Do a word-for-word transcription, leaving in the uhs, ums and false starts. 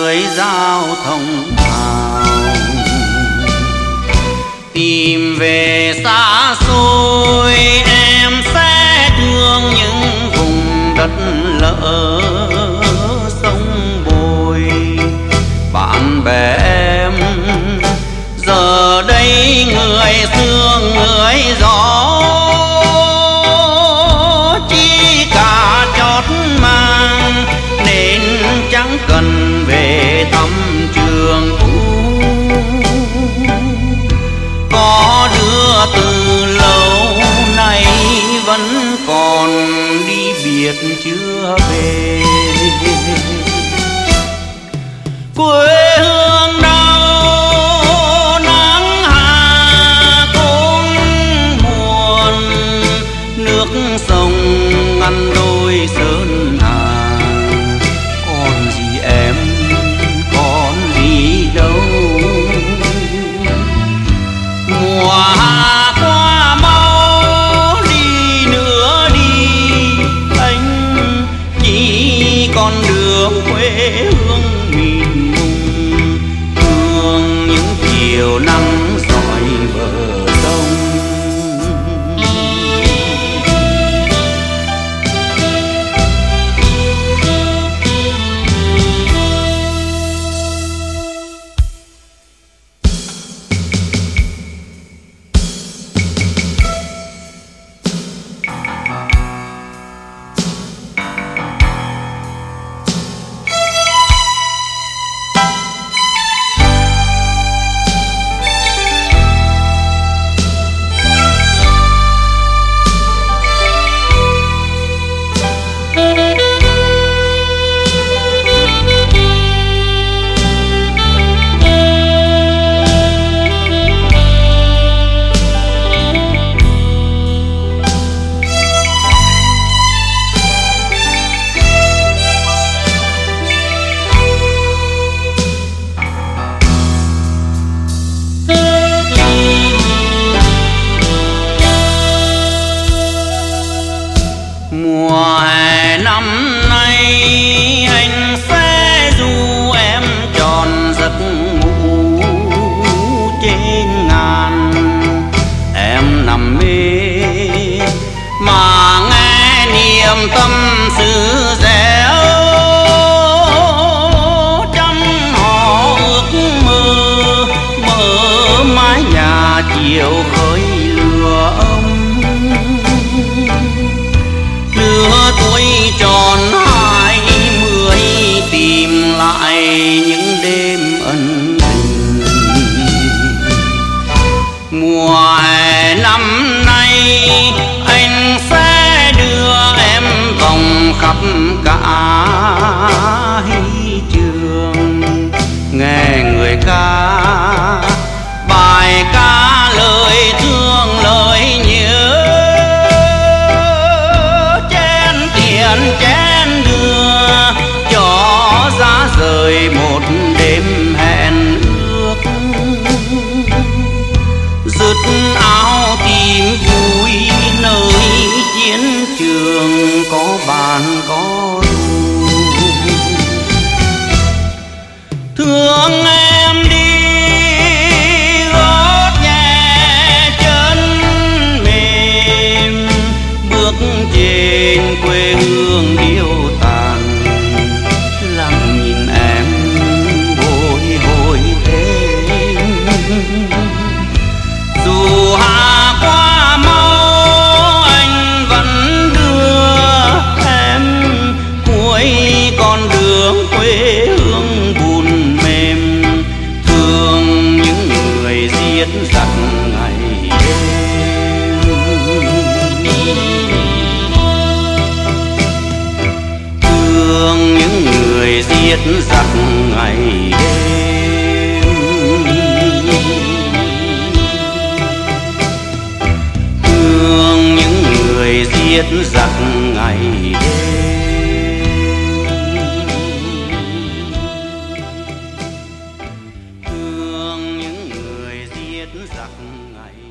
người giao thông hào, tìm về xa xôi em sẽ thương những vùng đất lỡ sông bồi. Bạn bè em giờ đây người sương người gió, chỉ cả chót mang nên chẳng cần về thăm trường cũ. Có đứa từ lâu nay vẫn còn đi biệt chưa về. Quê hương đau nắng hạ cũng buồn, nước sông ngăn đôi sơn hà. Còn gì em, còn gì đâu, mùa hạ qua mau đi nữa đi. Anh chỉ còn đường quê hương mình mùng, thương những chiều nắng dọi bờ sông. Mùa hè năm nay anh sẽ du em tròn giấc ngủ trên ngàn. Em nằm mê mà nghe niềm tâm sự réo, trăm họ ước mơ mở mái nhà chiều khơi lửa ông. Lứa tuổi tròn hai mươi tìm lại những đêm ân tình. Mùa hè năm nay anh sẽ đưa em vòng khắp cả hy trường, nghe người ca bài ca lời thương lời nhớ. Chén đưa cho giá rời một đêm hẹn ước, dứt áo tìm vui nơi chiến trường có bàn có đu. Thương em đi gót nhẹ chân mềm, bước trên quê hương điêu tàn. Lặng nhìn em bồi hồi thêm, dù hạ qua mau anh vẫn đưa em cuối con đường quê hương buồn mềm. Thương những người giết giặc ngày đêm, thương những người giết giặc ngày đêm, thương những người giết giặc ngày đêm, thương những người giết giặc ngày